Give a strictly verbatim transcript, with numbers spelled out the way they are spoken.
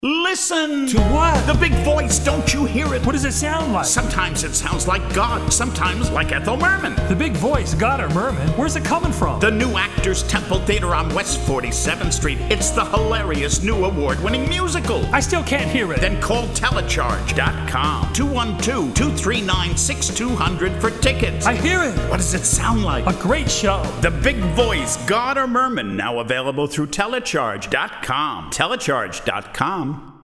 Listen! To what? The big voice, don't you hear it? What does it sound like? Sometimes it sounds like God, sometimes like Ethel Merman. The big voice, God or Merman? Where's it coming from? The New Actors Temple Theater on West forty-seventh Street. It's the hilarious new award-winning musical. I still can't hear it. Then call telecharge dot com, two one two, two three nine, six two zero zero for tickets. I hear it. What does it sound like? A great show. The big voice, God or Merman, now available through telecharge dot com. telecharge dot com.